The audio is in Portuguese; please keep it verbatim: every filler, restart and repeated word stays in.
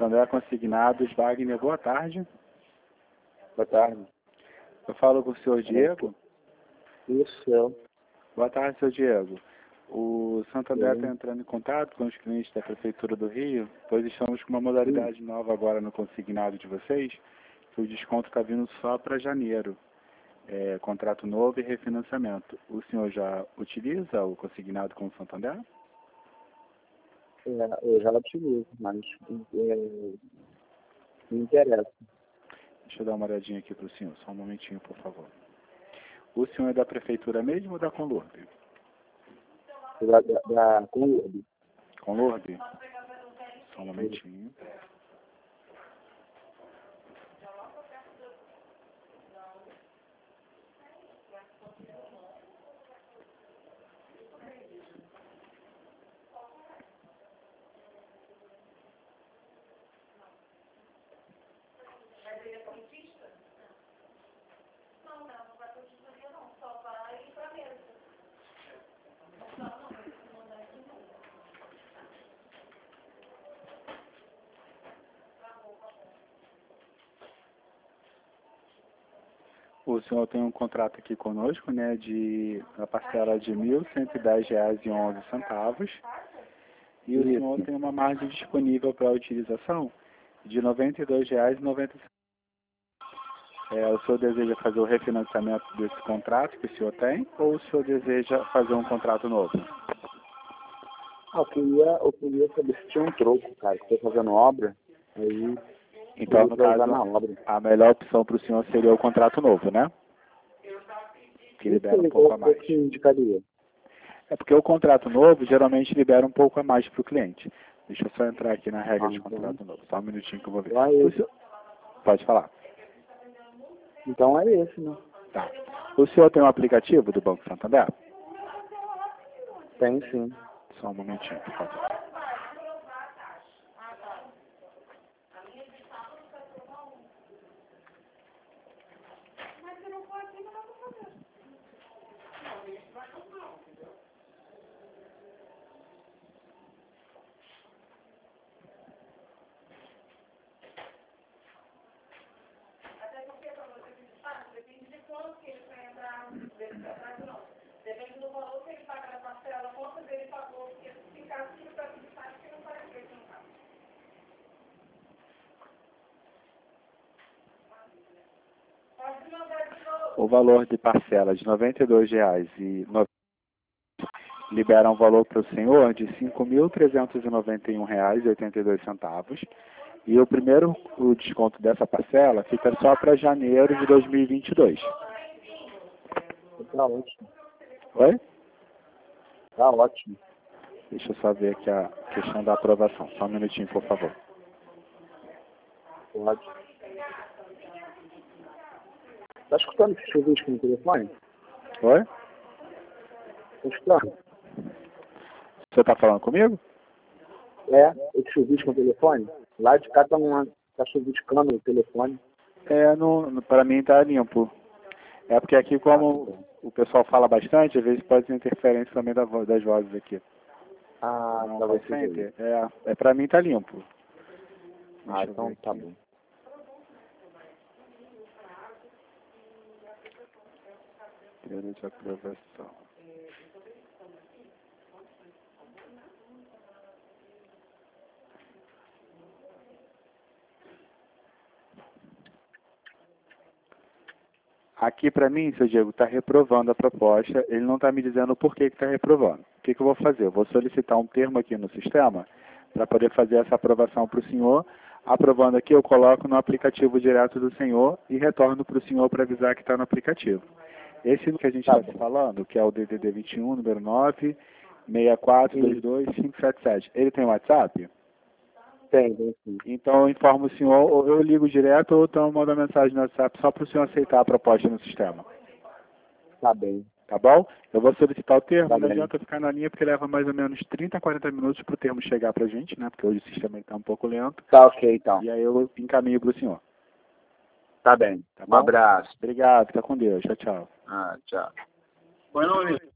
André Consignados, Wagner, boa tarde. Boa tarde. Eu falo com o senhor Diego. Isso, eu. Boa tarde, senhor Diego. O Santo André está entrando em contato com os clientes da Prefeitura do Rio, pois estamos com uma modalidade Sim. nova agora no consignado de vocês, que o desconto está vindo só para janeiro. É, contrato novo e refinanciamento. O senhor já utiliza o consignado com o Santo André? É, eu já utilizo, mas é, me interessa. Deixa eu dar uma olhadinha aqui para o senhor, só um momentinho, por favor. O senhor é da Prefeitura mesmo ou da Conlurb? Da, da, da Conlurb. Conlurb? Só um momentinho. O senhor tem um contrato aqui conosco, né, de a parcela de mil cento e dez reais e onze centavos. E o senhor tem uma margem disponível para utilização de noventa e dois reais e noventa centavos. É, o senhor deseja fazer o refinanciamento desse contrato que o senhor tem, ou o senhor deseja fazer um contrato novo? Ah, eu queria, eu queria saber se tinha um troco, cara, que estou fazendo obra, aí... Então, no caso, a melhor opção para o senhor seria o contrato novo, né? Que libera um pouco a mais. O que indicaria? É porque o contrato novo geralmente libera um pouco a mais para o cliente. Deixa eu só entrar aqui na regra de contrato novo. Só um minutinho que eu vou ver. O senhor... Pode falar. Então é esse, né? Tá. O senhor tem um aplicativo do Banco Santander? Tem, sim. Só um momentinho, por favor. Depende do valor que ele paga na parcela, quanto ele pagou, porque se ficar acima da taxa, que não vai ter no caso. O valor de parcela de noventa e dois reais e noventa centavos libera um valor para o senhor de cinco mil trezentos e noventa e um reais e oitenta e dois centavos. E o primeiro o desconto dessa parcela fica só para janeiro de dois mil e vinte e dois. Tá ótimo. Oi? Tá ótimo. Deixa eu só ver aqui a questão da aprovação. Só um minutinho, por favor. Pode. Tá escutando esse chuvisco no telefone? Oi? Tá escutando? Você tá falando comigo? É, esse chuvisco no telefone. Lá de cá tá, uma, tá chuviscando o telefone. É, no, para mim tá limpo. É porque aqui, como ah, o pessoal fala bastante, às vezes pode ter interferência também da, das vozes aqui. Ah, não tá vai center? É, é pra mim tá limpo. Ah, Deixa então tá bom. Período de aprovação. Aqui para mim, seu Diego, está reprovando a proposta, ele não está me dizendo por que está reprovando. O que, que eu vou fazer? Eu vou solicitar um termo aqui no sistema para poder fazer essa aprovação para o senhor. Aprovando aqui, eu coloco no aplicativo direto do senhor e retorno para o senhor para avisar que está no aplicativo. Esse que a gente está tá falando, que é o D D D vinte e um, número nove seis quatro dois dois cinco sete sete, ele tem WhatsApp? Tem, tem sim. Então eu informo o senhor, ou eu ligo direto ou então mando uma mensagem no WhatsApp só para o senhor aceitar a proposta no sistema. Tá bem. Tá bom? Eu vou solicitar o termo, tá não bem. adianta ficar na linha porque leva mais ou menos trinta a quarenta minutos para o termo chegar para a gente, né? Porque hoje o sistema está um pouco lento. Tá ok, então. E aí eu encaminho para o senhor. Tá bem. Tá um bom? abraço. Obrigado, fica com Deus. Tchau, tchau. Ah, tchau. Boa noite.